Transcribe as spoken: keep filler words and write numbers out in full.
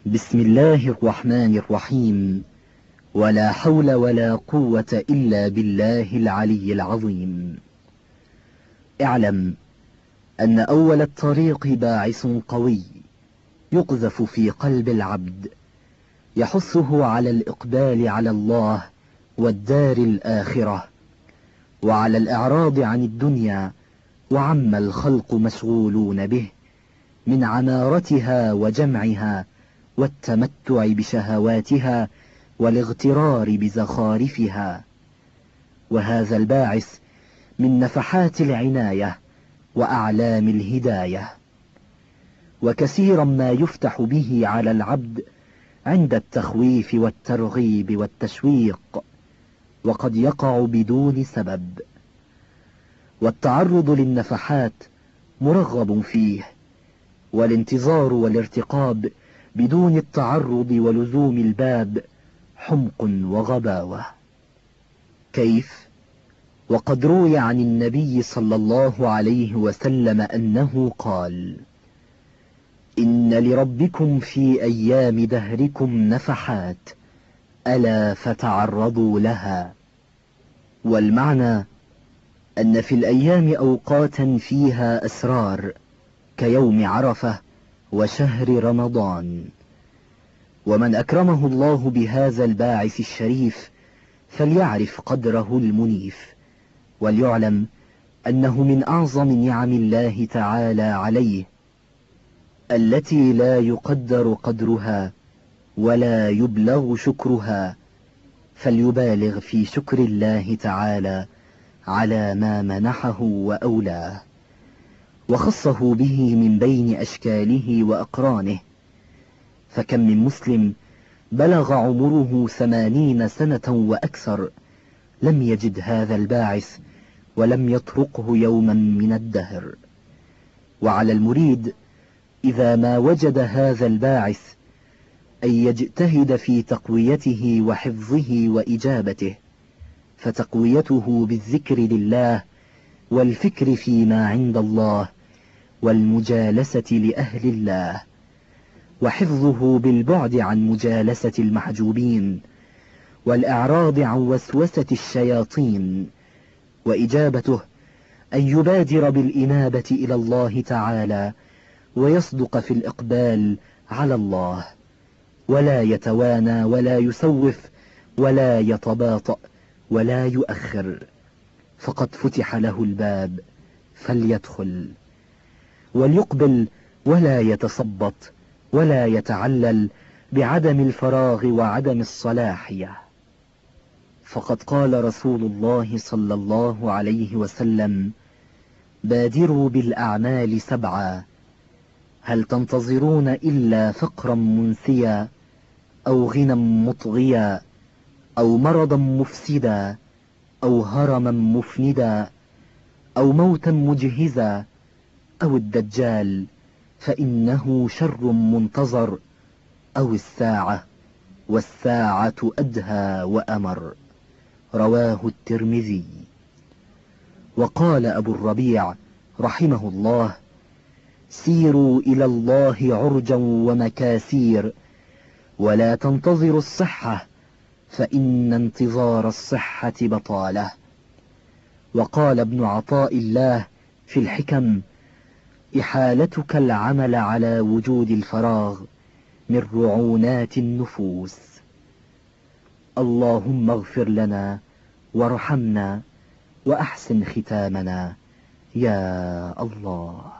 بسم الله الرحمن الرحيم. ولا حول ولا قوة إلا بالله العلي العظيم. اعلم أن أول الطريق باعث قوي يقذف في قلب العبد، يحثه على الإقبال على الله والدار الآخرة، وعلى الإعراض عن الدنيا وعما الخلق مشغولون به من عمارتها وجمعها والتمتع بشهواتها والاغترار بزخارفها. وهذا الباعث من نفحات العناية وأعلام الهداية، وكثيرا ما يفتح به على العبد عند التخويف والترغيب والتشويق، وقد يقع بدون سبب. والتعرض للنفحات مرغب فيه، والانتظار والارتقاب بدون التعرض ولزوم الباب حمق وغباوة. كيف؟ وقد روي عن النبي صلى الله عليه وسلم أنه قال: إن لربكم في أيام دهركم نفحات، ألا فتعرضوا لها. والمعنى أن في الأيام أوقاتا فيها أسرار كيوم عرفة وشهر رمضان، ومن أكرمه الله بهذا الباعث الشريف فليعرف قدره المنيف، وليعلم أنه من أعظم نعم الله تعالى عليه التي لا يقدر قدرها ولا يبلغ شكرها، فليبالغ في شكر الله تعالى على ما منحه وأولاه وخصه به من بين أشكاله وأقرانه. فكم من مسلم بلغ عمره ثمانين سنة وأكثر لم يجد هذا الباعث ولم يطرقه يوما من الدهر. وعلى المريد إذا ما وجد هذا الباعث أن يجتهد في تقويته وحفظه وإجابته، فتقويته بالذكر لله والفكر فيما عند الله والمجالسة لأهل الله، وحفظه بالبعد عن مجالسة المحجوبين والإعراض عن وسوسة الشياطين، وإجابته أن يبادر بالإنابة إلى الله تعالى ويصدق في الإقبال على الله، ولا يتوانى ولا يسوف ولا يتباطأ ولا يؤخر، فقد فتح له الباب فليدخل، وليقبل ولا يتصبط ولا يتعلل بعدم الفراغ وعدم الصلاحية. فقد قال رسول الله صلى الله عليه وسلم: بادروا بالأعمال سبعا، هل تنتظرون إلا فقرا منسيا أو غنى مطغيا أو مرضا مفسدا أو هرما مفندا أو موتا مجهزا أو الدجال فإنه شر منتظر أو الساعة والساعة أدهى وأمر. رواه الترمذي. وقال أبو الربيع رحمه الله: سيروا إلى الله عرجا ومكاسير، ولا تنتظروا الصحة، فإن انتظار الصحة بطالة. وقال ابن عطاء الله في الحكم: إحالتك العمل على وجود الفراغ من رعونات النفوس. اللهم اغفر لنا وارحمنا وأحسن ختامنا يا الله.